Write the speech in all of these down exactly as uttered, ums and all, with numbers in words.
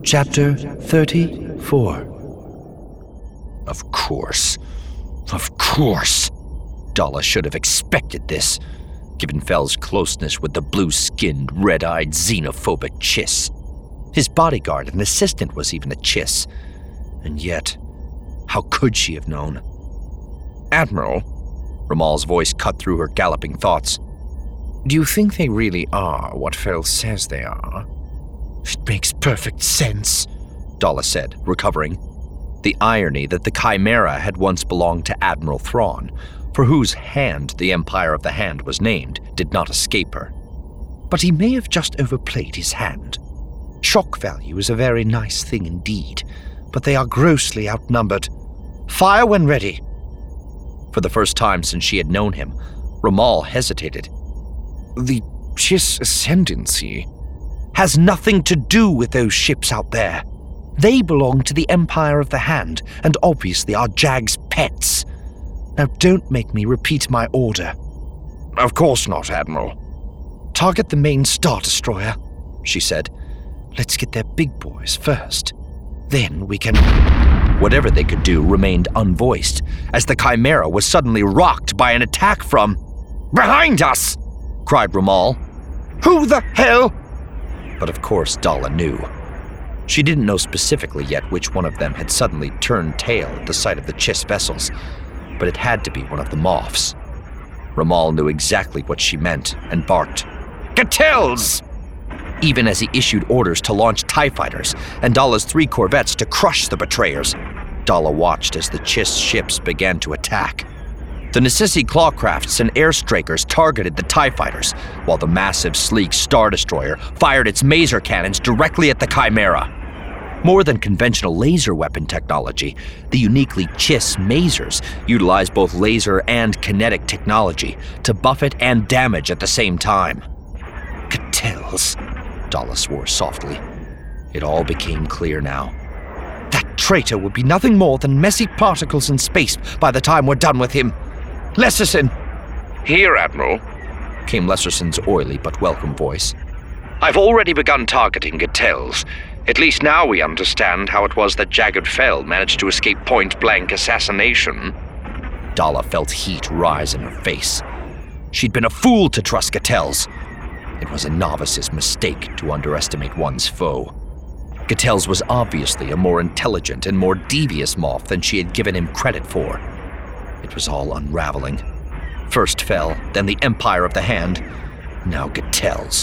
Chapter thirty-four. Of course. Of course. Dalla should have expected this, given Fel's closeness with the blue-skinned, red-eyed, xenophobic Chiss. His bodyguard and assistant was even a Chiss. And yet, how could she have known? Admiral, Ramal's voice cut through her galloping thoughts. Do you think they really are what Fel says they are? It makes perfect sense, Dalla said, recovering. The irony that the Chimera had once belonged to Admiral Thrawn, for whose hand the Empire of the Hand was named, did not escape her. But he may have just overplayed his hand. Shock value is a very nice thing indeed, but they are grossly outnumbered. Fire when ready. For the first time since she had known him, Ramal hesitated. The Chiss ascendancy has nothing to do with those ships out there. They belong to the Empire of the Hand, and obviously are Jag's pets. Now don't make me repeat my order. Of course not, Admiral. Target the main Star Destroyer, she said. Let's get their big boys first. Then we can... Whatever they could do remained unvoiced, as the Chimera was suddenly rocked by an attack from... Behind us! Cried Ramal. Who the hell? But of course Dalla knew. She didn't know specifically yet which one of them had suddenly turned tail at the sight of the Chiss vessels, but it had to be one of the Moffs. Ramal knew exactly what she meant and barked, "Gatels!" even as he issued orders to launch TIE fighters and Dalla's three corvettes to crush the betrayers. Dalla watched as the Chiss ships began to attack. The Nassisi clawcrafts and airstrikers targeted the TIE fighters, while the massive, sleek Star Destroyer fired its maser cannons directly at the Chimera. More than conventional laser weapon technology, the uniquely Chiss masers utilize both laser and kinetic technology to buffet and damage at the same time. Gatels, Dalla swore softly. It all became clear now. That traitor will be nothing more than messy particles in space by the time we're done with him. Lesserson! Here, Admiral, came Lesserson's oily but welcome voice. I've already begun targeting Gatels. At least now we understand how it was that Jagged Fel managed to escape point-blank assassination. Dalla felt heat rise in her face. She'd been a fool to trust Gatels. It was a novice's mistake to underestimate one's foe. Gatels was obviously a more intelligent and more devious Moff than she had given him credit for. It was all unraveling. First Fel, then the Empire of the Hand, now Gatels.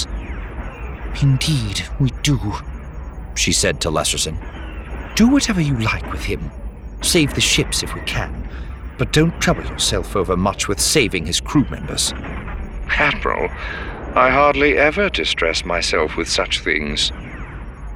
Indeed, we do, she said to Lesserson. Do whatever you like with him. Save the ships if we can, but don't trouble yourself over much with saving his crew members. Admiral, I hardly ever distress myself with such things.